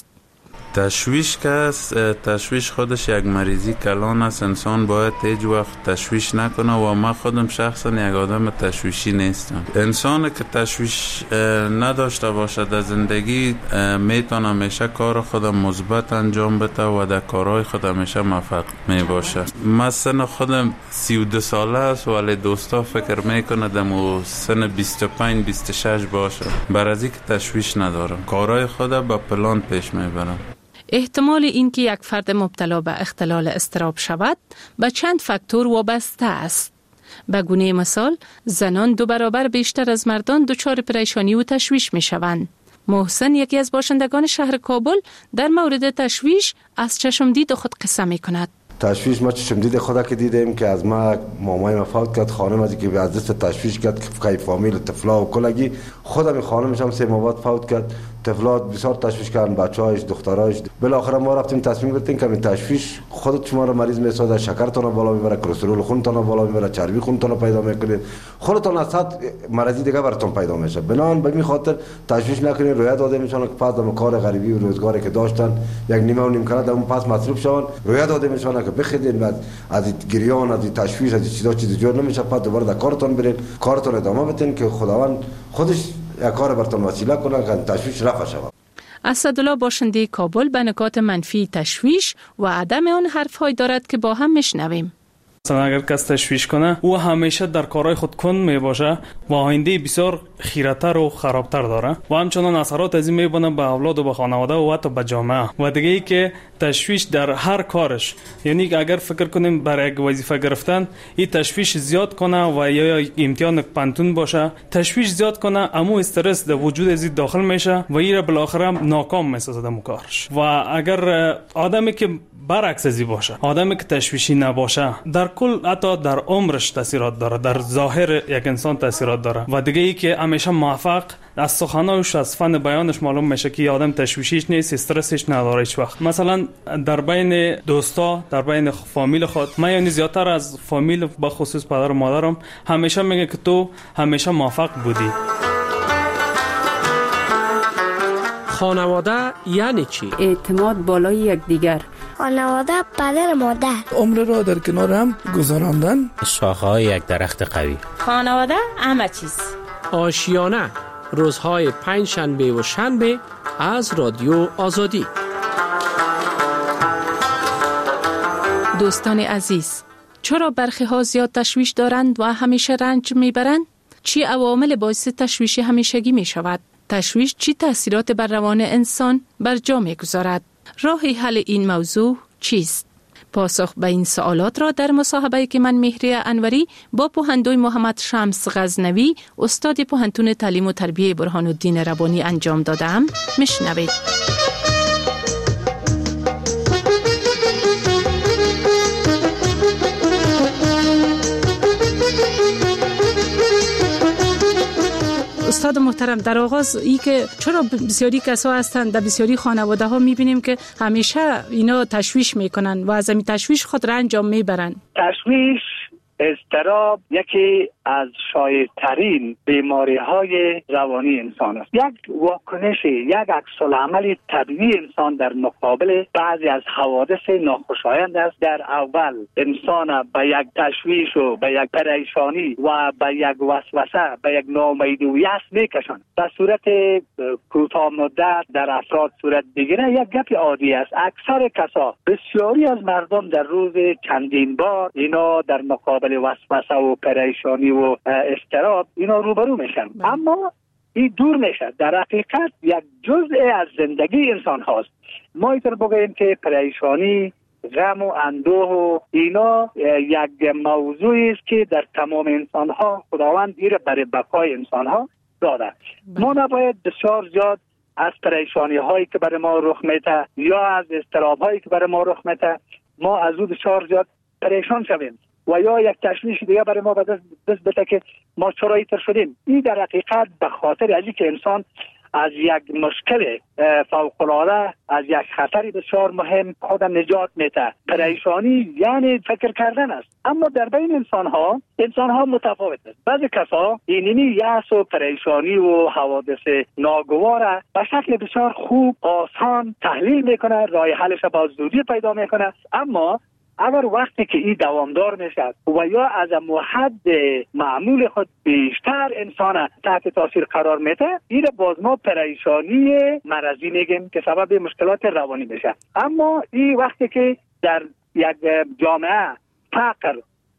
تشویش خودش یک مریضی کلان است. انسان باید هیچ وقت تشویش نکنه و من خودم شخصا یک آدم تشویشی نیستم. انسان که تشویش نداشته باشه در زندگی میتونه همیشه کار خودم مثبت انجام بده و در کارهای خود همیشه موفق می باشه. من سن خودم 32 ساله است ولی دوستا فکر میکنه دمو سن 25 26 باشه. برای از اینکه تشویش ندارم کارهای خود با پلان پیش میبرم. احتمال اینکه یک فرد مبتلا به اختلال اضطراب شود به چند فاکتور وابسته است. به گونه مثال، زنان 2 برابر بیشتر از مردان دچار پریشانی و تشویش می شوند. محسن یکی از باشندگان شهر کابل در مورد تشویش از چشمدید خود قصه می کند. تشویش ما چشمدید خدا که دیدیم که از ما مامای ما فوت کرد، خانم از که از دست تشویش کرد که فامیل طفلا و کلگی خودم خانمش هم 3 ماه بعد فوت کرد. طفلات بسیار تشویش کردن، بچه‌هاش دخترهاش. بالاخره ما رفتیم تصمیم گرفتیم که این تشویش خودت شما رو مریض میسازه، شکرتون رو بالا میبره، کلسترول خونتون رو بالا میبره، چربی خونتون رو پیدا میکنه، خودتون از صد مرضی دیگه براتون پیدا میشه. بنابراین به این خاطر تشویش نکنید. رویا داده میشن که پس از کار غریبی و روزگاری که داشتن یک نیمه و نیم کنه اون پس مصروف شون. رویا داده میشن که بخیدین بعد از گریان از تشویش از چیز جور نمیشه، بعد دوباره در کارتون برین، کارتون ادامه بدین که خداوند خودش یک کار براتون وسیله کنه که تشویش رفع شود. اسدالله باشنده کابل به نکات منفی تشویش و عدم آن حرف‌هایی دارد که با هم میشنویم. اگر کس تشویش کنه او همیشه در کارهای خود کند می باشه و آینده بسیار خیرتر و خرابتر داره و همچنان اثرات از این میبینه به اولاد و به خانواده و حتی به جامعه. و دیگه ای که تشویش در هر کارش، یعنی اگر فکر کنیم برای یک وظیفه گرفتن این تشویش زیاد کنه و یا امتحان پانتون باشه، تشویش زیاد کنه امو استرس در وجود از داخل میشه و این بالاخره ناکام میسازه در کارش. و اگر آدمی که برعکس ازی باشه، آدمی که تشویشی نباشه، در کل حتی در عمرش تاثیرات داره، در ظاهر یک انسان تاثیرات داره. و دیگه ای که همیشه موفق از سخنانش از فن بیانش معلوم میشه که آدم تشویشیش نیست، استرسش نداره هیچ وقت. مثلا در بین دوستا، در بین فامیل خود، من یعنی زیادتر از فامیل به خصوص پدر و مادرم همیشه میگه که تو همیشه موفق بودی. خانواده یعنی چی؟ اعتماد بالای یکدیگر. خانواده پدر مادر. عمر را در کنار هم گذراندن. شاخه‌های یک درخت قوی. خانواده همه چیز. آشیانه روزهای 5 شنبه و شنبه از رادیو آزادی. دوستان عزیز، چرا برخی ها زیاد تشویش دارند و همیشه رنج میبرند؟ چی عوامل باعث تشویش همیشگی می شود؟ تشویش چی تأثیرات بر روان انسان بر جا می‌گذارد؟ راه حل این موضوع چیست؟ پاسخ به این سوالات را در مصاحبه‌ای که من مهریه انوری با پوهندوی محمد شمس غزنوی استاد پوهنتون تعلیم و تربیه برهان الدین ربانی انجام دادم میشنوید. استاد محترم، در آغاز ای که چرا بسیاری کسا هستند، در بسیاری خانواده ها میبینیم که همیشه اینا تشویش میکنن و از این تشویش خود رنج میبرن. تشویش، اضطراب یکی از شایع‌ترین بیماری‌های روانی انسان است. یک واکنش، یک عکس‌العمل طبیعی انسان در مقابل بعضی از حوادث ناخوشایند است. در اول انسان به یک تشویش و به یک پریشانی و به یک وسوسه، به یک ناامیدی و یأس میکشند. به صورت کوتاه مدت در افراد صورت بگیره یک گپ عادی است. اکثر کسا، بسیاری از مردم در روز چندین بار اینا در مقابل وسوسه و پریشانی و اضطراب اینا روبرو میشن، اما این دور میشه. در حقیقت یک جزء از زندگی انسان هاست. ما اینطور بگوییم که پریشانی، غم و اندوه و اینا یک موضوعی است که در تمام انسان ها خداوند ایره برای بقای انسان ها داده. ما نباید بسیار زیاد از پریشانی هایی که برای ما رخ میده یا از اضطراب هایی که برای ما رخ میده ما از او بسیار زیاد پریشان شویم و یا یک تشویش دیگه برای ما دست بده که ما چرا اینطور شدیم. این در حقیقت به خاطر ازی که انسان از یک مشکل فوق‌العاده، از یک خطری بسیار مهم خود نجات میده. پریشانی یعنی فکر کردن است، اما در بین انسان ها متفاوت است. بعضی کسا اینی یأس و پریشانی و حوادث ناگوار به شکل بسیار خوب، آسان تحلیل میکنه، راه حلش با زودی پیدا میکنه، اما اگر وقتی که این دوامدار میشه و یا از حد معمول خود بیشتر انسان تحت تاثیر قرار میده، این باز ما پریشانی مرضی میگیم که سبب مشکلات روانی میشه. اما این وقتی که در یک جامعه فقر،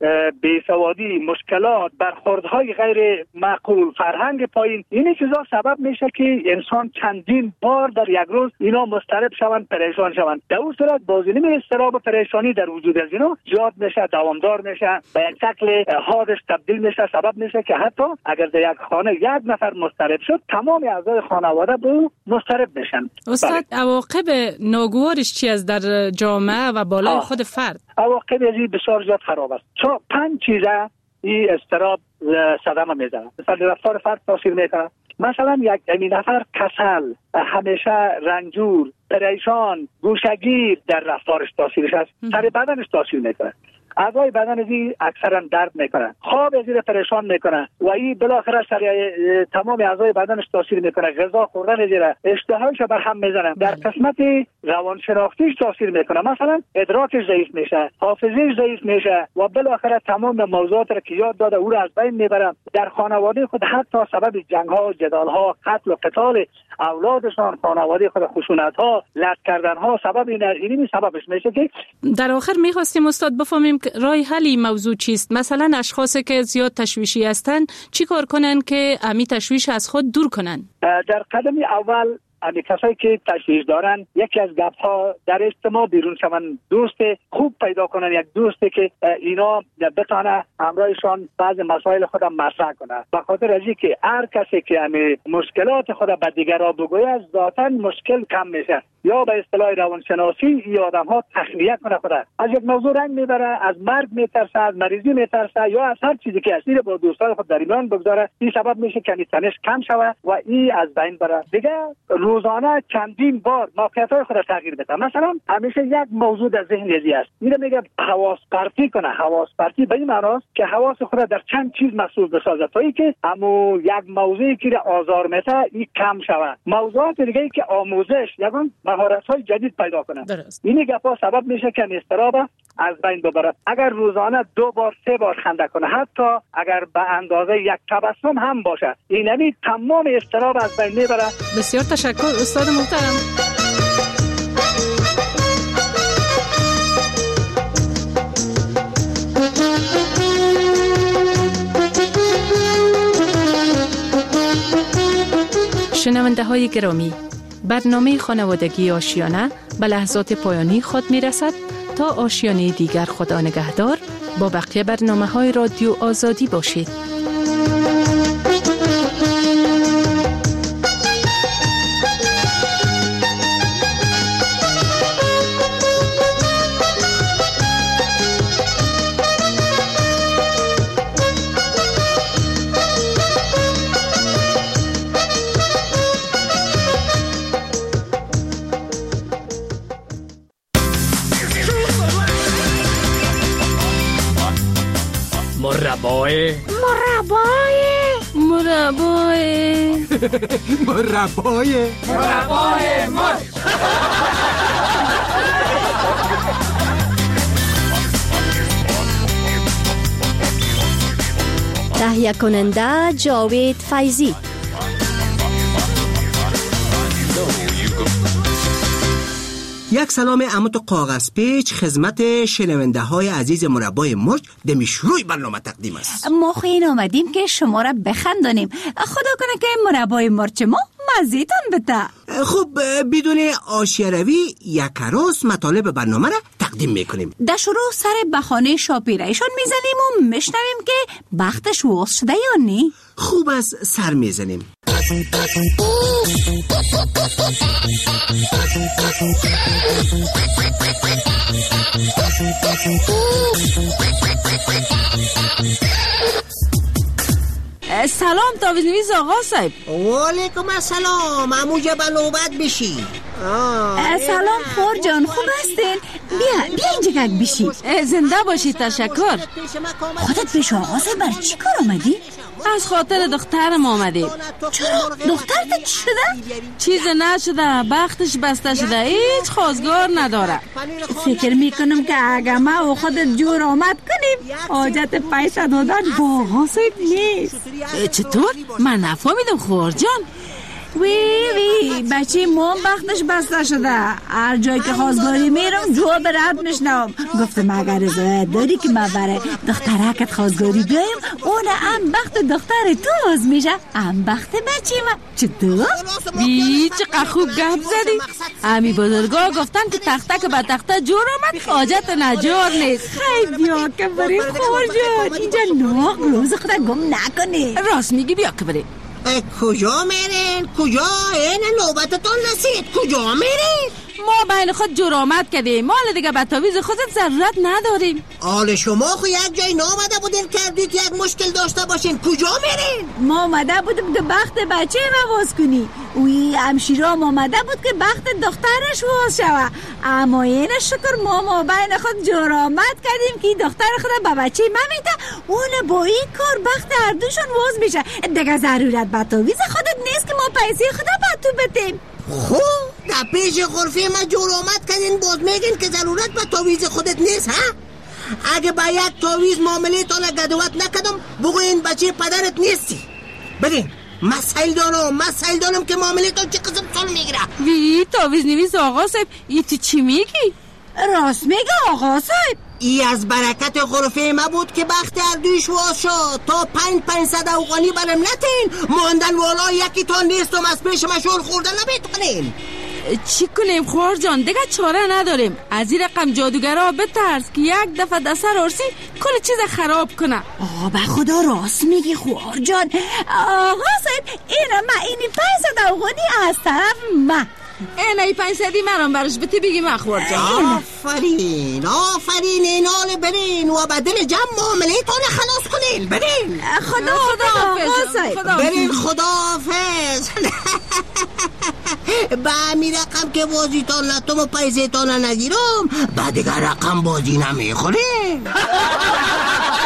بیسوادی، مشکلات، برخوردهای غیر معقول، فرهنگ پایین، این چیزا سبب میشه که انسان چندین بار در یک روز اینا مضطرب شوند، پریشان شوند. در اون صورت بازینی اضطراب و پریشانی در وجود از اینا زیاد میشه، دوامدار میشه، به یک شکل حادث تبدیل میشه، سبب میشه که حتی اگر در یک خانه یک نفر مضطرب شد، تمام اعضای خانواده به او مضطرب میشن. استاد، عواقب ناگوارش چی است در جامعه و بالای خود فرد؟ عواقب ازی بسیار زیاد خراب است. 5 چیزه این اضطراب صدمه میزنه. مثلا رفتار فرد تاثیر میکنه. مثلا یک نفر کسل، همیشه رنجور، پریشان، گوشه‌گیر، در رفتارش تاثیرش است. سر بدنش تاثیر میکنه. اعضای بدن ازی اکثرا درد میکنه، خواب ازی پریشان میکنه و این بالاخره سر تمام اعضای بدنش تاثیر میکنه. غذا خوردن ازی اشتهایش بر هم میزنه. در قسمت روانشناختیش تاثیر میکنه. مثلا ادراکش ضعیف میشه، حافظه‌اش ضعیف میشه و بالاخره تمام موضوعات را که یاد داده او را از بین میبره. در خانواده خود حتی سبب جنگ ها، جدال ها، قتل و قتال اولادشان، خانواده خود خشونت ها، لط کردن ها، سبب اینی سببش میشه. که در آخر میخواستیم استاد بفهمیم راه حل این موضوع چیست؟ مثلا اشخاصی که زیاد تشویشی هستن چی کار کنن که امی تشویش از خود دور کنن؟ در قدم اول امی کسایی که تشویش دارن، یکی از گپ ها در اجتماع بیرون شون، دوست خوب پیدا کنن، یک دوستی که اینا بتونه همراهشان بعض مسائل خودم مطرح کنه. به خاطر ازی که هر کسی که امی مشکلات خود به دیگران بگوید ذاتاً مشکل کم میشه. یا به اصطلاح روانشناسی این آدم ها تخلیه کنه خود از یک موضوع رنگ میبره، از مرگ میترسه، از مریضی میترسه یا از هر چیزی که اصلی با دوستان خود در ایمان بگذاره. این سبب میشه که تنش کم شوه و این از بین بره. دیگه روزانه چندین بار موقعیت‌های خود تغییر بده. مثلا همیشه یک موضوع در ذهن ازی است، میره میگه حواس پرتی کنه. حواس پرتی به این معناست که حواس خود در چند چیز محسوس بسازه تا اینکه همو یک موضوعی که آزار میده این کم شوه. موضوعات دیگه که آموزش یگان مهارت‌های جدید پیدا کنه. این گپا سبب میشه که اضطراب از بین ببره. اگر روزانه 2 بار 3 بار خنده کنه، حتی اگر به اندازه یک تبسم هم باشه، اینمی تمام اضطراب از بین میبره. بسیار تشکر استاد محترم. شنونده های گرامی، برنامه خانوادگی آشیانه به لحظات پایانی خود می رسد. تا آشیانه دیگر خدا نگهدار. با بقیه برنامه های رادیو آزادی باشید. مربای مرچ. تهیه کننده جاوید فیضی. یک سلام عمود کاغذ پیچ خدمت شنونده های عزیز مربای مرچ دمی شروع برنامه تقدیم است. ما خیلی آمدیم که شما را بخندانیم. خدا کنه که مربای مرچ ما مزیتان بده. خب بدون آشیه روی یک روز مطالب برنامه را تقدیم میکنیم. در شروع سر بهانه شاپیرایشان میزنیم و میشنویم که بختش واس شده یا نی. خوب از سر میزنیم. سلام تاویزنویز آقا صاحب. وعلیکم السلام. اموجه به نوبت بشی. سلام خور جان، خوب هستین؟ بیا اینجا گگ بشی. زنده باشی. تشکر. خودت پیش آقا صاحب بر چی کار آمدی؟ از خاطر دخترم آمدیم. چرا؟ دخترت چی شده؟ چیز نشده، بختش بسته شده، هیچ خواستگار نداره. فکر میکنم که اگه ما و خودت جور آمد کنیم حاجت پیسه دادن با آقا صاحب نیست. چطور؟ من نفهمیدم خور جان. وی بچه موم بختش بسته شده. هر جایی که خواستگاری میرم جو برد میشنم. گفتم اگر رضایت داری که من برای دخترکت خواستگاری بیایم اون هم بخت دختر تو باز میشه، هم بخت بچه من. چطور؟ بی چقدر خوب گپ زدی. همی بزرگا گفتن که تخته که به تخته جور آمد حاجت نجار نیست. خیلی بیا که بریم خور جان، اینجا ناق روز خدا گم نکنی. راست میگی، بیا که بریم. کجا میرین؟ کجا؟ این نوبتتون رسید. کجا میرین؟ ما بین خود جرامت کردیم، مال دیگه به تعویض خودت ضرورت نداریم. حال شما خو یک جای نامده بودین کردید یک مشکل داشته باشین. کجا میرین؟ ما آمده بودیم که بخت بچه ما واز کنی. وی همشیرام آمده بود که بخت دخترش واز شوه. اما این شکر ما بین خود جرامت کردیم که دختر خود به بچه ما میده، اون با این کار بخت هر دوشون واز میشه. دیگه ضرورت به تعویض خودت نیست که ما پیسه خدا به تو بدیم. خب در پیش غرفه ما جرامت کردین باز میگین که ضرورت به تعویض خودت نیست ها؟ اگه با یک تعویض معامله تان گدوت نکدم بگو این بچه پدرت نیستی. بگین مسائل دانم که معامله تان چه قسم سال میگیره. وی تعویض نویس آقا صاحب، ای تو چی میگی؟ راست میگه آقا صاحب. ای از برکت غرفه ما بود که بخت اردویش واز شد. تا 500 افغانی برم نتین ماندن والا یکی تان نیستم از پیش مشور خورده نمیتونین. چی کنیم خور جان؟ دیگه چاره نداریم. از این رقم جادوگرها بترس که یک دفعه دستر آرسی کل چیز خراب کنه. به خدا راست میگی خور جان. آقا صاحب اینی 500 افغانی از طرف ما. اینای 500 مرام برش بتی بگی مخور جان. آفرین اینال برین و بدل جمع معامله تان خلاص کنین. برین. خدا حافظ. برین خدا حافظ. با همی رقم که بازی تان نتم و پیسه تان نگیرم با دیگر رقم بازی نمیخوریم.